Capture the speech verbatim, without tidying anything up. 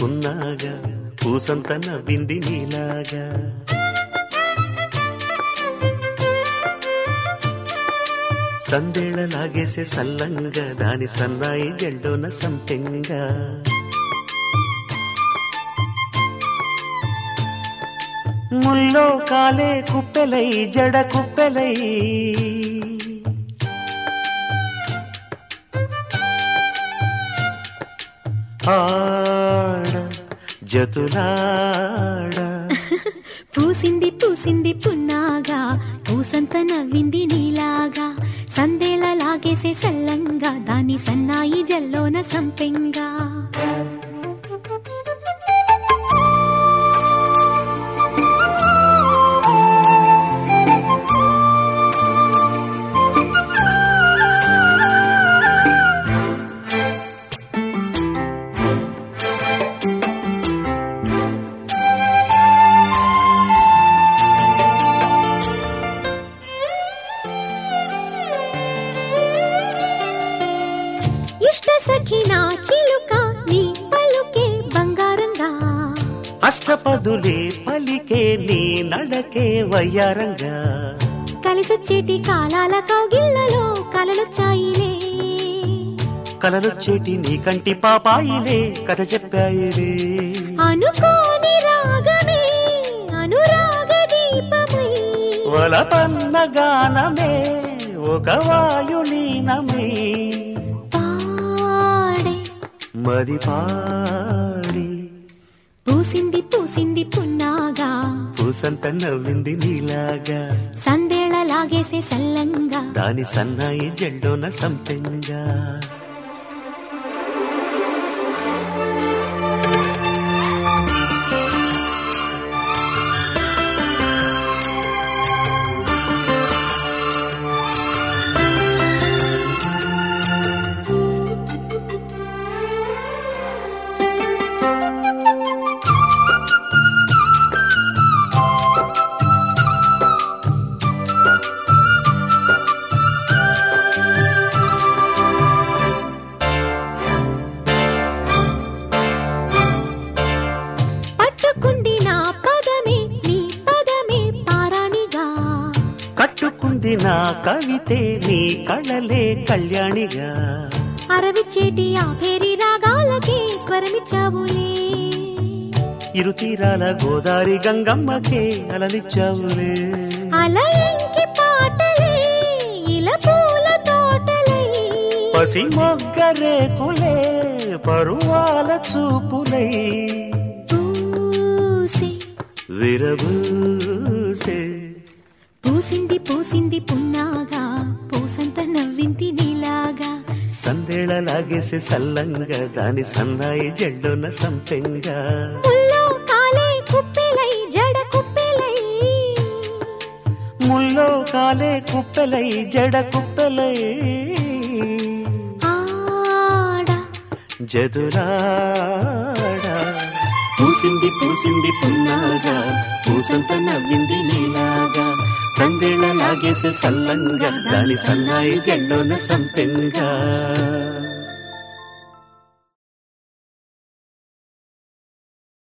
పున్నాగా పూసంత నవ్వింది నీలాగా సందేళ లాగేసే సల్లంగా దాని సన్నాయి జల్లోన సంపెంగా ముల్లో కాలే కుప్పెలై జడ కుప్పెలై ఆడ జతులాడ పూసింది పూసింది పున్నాగా పూసంత నవ్వింది నీలాగా సందేళ లాగేసే సల్లంగా దాని సన్నాయి జల్లోన సంపెంగా ఇష్ట సఖినా చిలుక నీ పలుకే బంగారంగా అష్టపదులే పలికే నీ నడకే వయ్యారంగా కలిసొచ్చేటి కాలాల కౌగిళ్లలో కలలొచ్చాయిలే కలలొచ్చేటి నీ కంటి పాపాయిలే కథ చెప్పాయిలే అనుకోని రాగమే అనురాగ దీపమై వలపన్న గానమే ఒక వాయులీనమే మది పాడి పూసింది పూసింది పున్నాగా పూసంత నవ్వింది నీలాగా సందేళ లాగేసే సల్లంగా దాని సన్నాయి జల్లోన సంపెంగా కట్టుకుంది నా కవితే నీ కళలే కళ్యాణిగా అరవిచ్చేటి ఆ పేరి రాగాలకే స్వరమిచ్చావులే ఇరు తీరాల గోదారి గంగమ్మకే అలలిచ్చావులే అలయంకి పాటలే ఇలా పూల తోటలే పసి మొగ్గరేకులే పరువాల చూపులై పూసే విరబూసే పూసింది పూసింది పున్నాగా పూసంత నవ్వింది నీలాగా సందేళ లాగేసే సల్లంగా దాని సన్నాయి జల్లోన సంపెంగా ముల్లో కాలే కుప్పెలై జడ కుప్పెలై ముల్లో కాలే కుప్పెలై జడ కుప్పెలై ఆడ జదురాడ పూసింది పూసింది పున్నాగా పూసంత నవ్వింది నీలాగా సందేళ లాగేసే సల్లంగా దాని సన్నాయి జల్లోన సంపెంగా